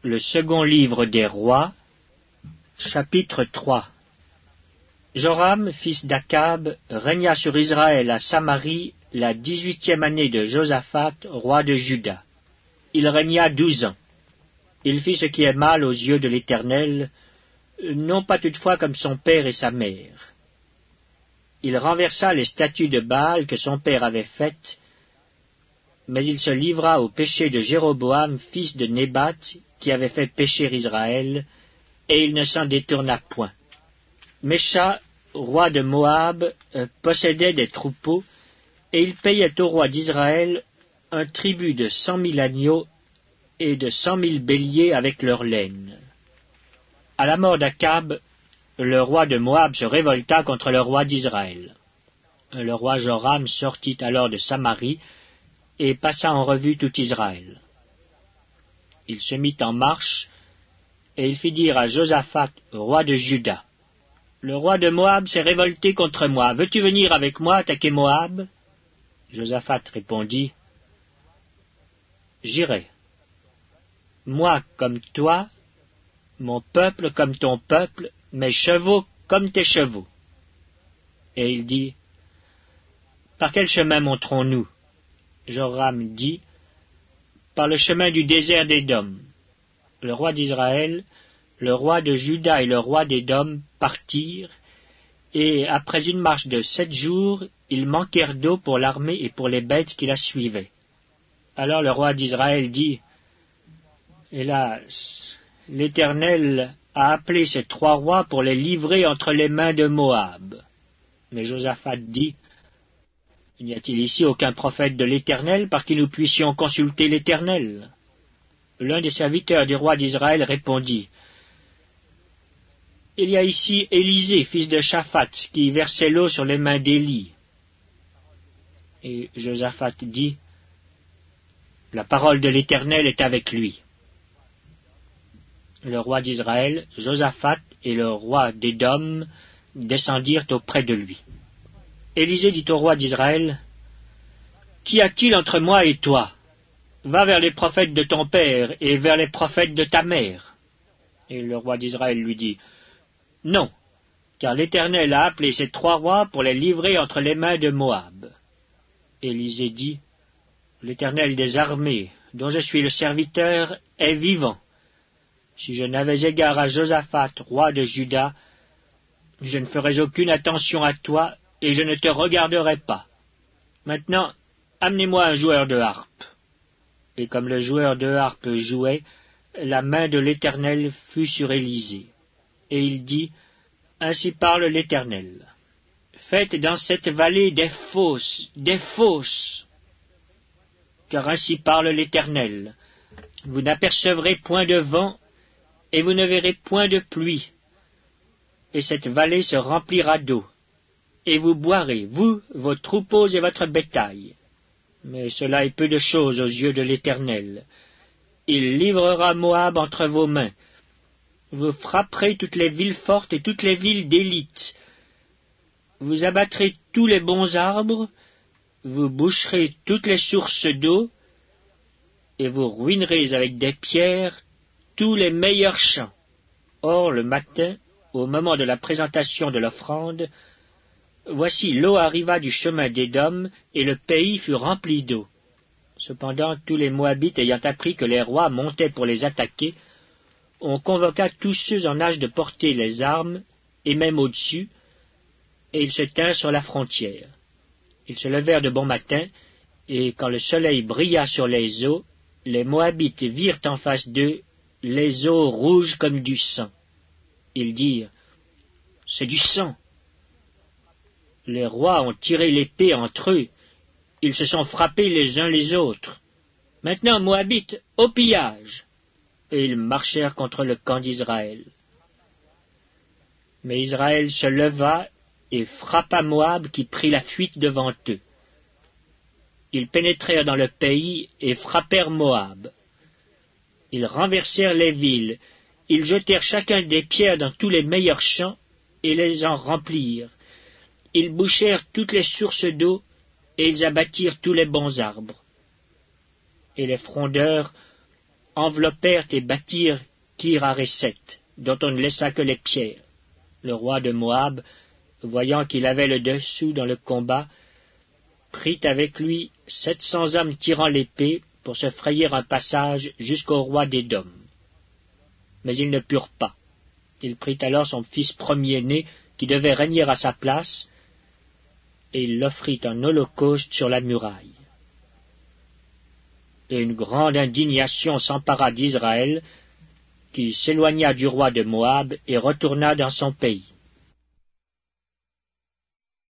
Le second livre des rois, chapitre 3. Joram, fils d'Akab, régna sur Israël à Samarie la 18e année de Josaphat, roi de Juda. Il régna 12 ans. Il fit ce qui est mal aux yeux de l'Éternel, non pas toutefois comme son père et sa mère. Il renversa les statues de Baal que son père avait faites, mais il se livra au péché de Jéroboam, fils de Nébat, qui avait fait pécher Israël, et il ne s'en détourna point. Mécha, roi de Moab, possédait des troupeaux, et il payait au roi d'Israël un tribut de 100 000 agneaux et de 100 000 béliers avec leur laine. À la mort d'Akab, le roi de Moab se révolta contre le roi d'Israël. Le roi Joram sortit alors de Samarie et passa en revue tout Israël. Il se mit en marche, et il fit dire à Josaphat, roi de Juda, « Le roi de Moab s'est révolté contre moi. Veux-tu venir avec moi attaquer Moab ?» Josaphat répondit, « J'irai. Moi comme toi, mon peuple comme ton peuple, mes chevaux comme tes chevaux. » Et il dit, « Par quel chemin monterons-nous » Joram dit, « Par le chemin du désert d'Édom. » Le roi d'Israël, le roi de Juda et le roi d'Édom partirent, et après une marche de 7 jours, ils manquèrent d'eau pour l'armée et pour les bêtes qui la suivaient. Alors le roi d'Israël dit, « Hélas, l'Éternel a appelé ces 3 rois pour les livrer entre les mains de Moab. » Mais Josaphat dit, « N'y a-t-il ici aucun prophète de l'Éternel par qui nous puissions consulter l'Éternel » L'un des serviteurs du roi d'Israël répondit, « Il y a ici Élisée, fils de Shaphat, qui versait l'eau sur les mains d'Élie. » Et Josaphat dit, « La parole de l'Éternel est avec lui. » Le roi d'Israël, Josaphat et le roi d'Édom descendirent auprès de lui. Élisée dit au roi d'Israël, « Qu'y a-t-il entre moi et toi ? Va vers les prophètes de ton père et vers les prophètes de ta mère. » Et le roi d'Israël lui dit, « Non, car l'Éternel a appelé ces 3 rois pour les livrer entre les mains de Moab. » Élisée dit, « L'Éternel des armées, dont je suis le serviteur, est vivant. Si je n'avais égard à Josaphat, roi de Juda, je ne ferais aucune attention à toi et je ne te regarderais pas. Maintenant, amenez-moi un joueur de harpe. » Et comme le joueur de harpe jouait, la main de l'Éternel fut sur Élisée. Et il dit, « Ainsi parle l'Éternel. Faites dans cette vallée des fosses, car ainsi parle l'Éternel. Vous n'apercevrez point de vent, et vous ne verrez point de pluie. Et cette vallée se remplira d'eau, et vous boirez, vous, vos troupeaux et votre bétail. Mais cela est peu de chose aux yeux de l'Éternel. Il livrera Moab entre vos mains. Vous frapperez toutes les villes fortes et toutes les villes d'élite. Vous abattrez tous les bons arbres, vous boucherez toutes les sources d'eau, et vous ruinerez avec des pierres tous les meilleurs champs. » Or, le matin, au moment de la présentation de l'offrande, voici l'eau arriva du chemin d'Édom, et le pays fut rempli d'eau. Cependant, tous les Moabites ayant appris que les rois montaient pour les attaquer, on convoqua tous ceux en âge de porter les armes, et même au-dessus, et ils se tinrent sur la frontière. Ils se levèrent de bon matin, et quand le soleil brilla sur les eaux, les Moabites virent en face d'eux les eaux rouges comme du sang. Ils dirent, « C'est du sang. » Les rois ont tiré l'épée entre eux, ils se sont frappés les uns les autres. Maintenant, Moabites, au pillage ! Et ils marchèrent contre le camp d'Israël. Mais Israël se leva et frappa Moab qui prit la fuite devant eux. Ils pénétrèrent dans le pays et frappèrent Moab. Ils renversèrent les villes, ils jetèrent chacun des pierres dans tous les meilleurs champs et les en remplirent. Ils bouchèrent toutes les sources d'eau, et ils abattirent tous les bons arbres. Et les frondeurs enveloppèrent et bâtirent Kir-Hareset, dont on ne laissa que les pierres. Le roi de Moab, voyant qu'il avait le dessous dans le combat, prit avec lui 700 hommes tirant l'épée pour se frayer un passage jusqu'au roi d'Édom. Mais ils ne purent pas. Il prit alors son fils premier-né, qui devait régner à sa place, et il l'offrit en holocauste sur la muraille. Et une grande indignation s'empara d'Israël, qui s'éloigna du roi de Moab et retourna dans son pays.